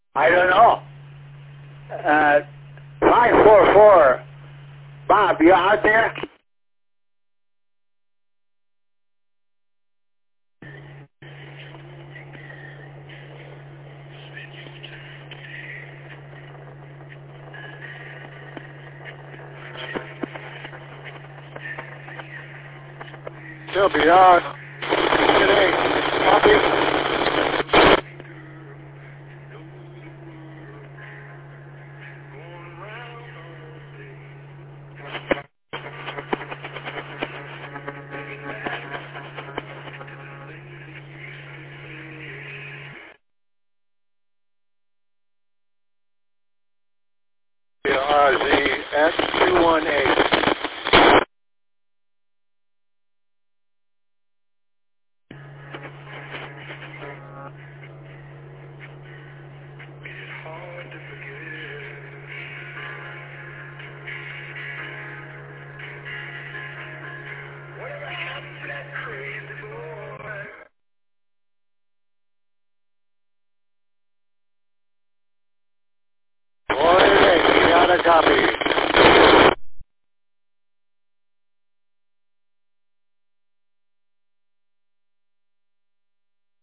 I don't know. 544. Bob, you out there? Still beyond. Today. Copy. RZX218. Got a copy.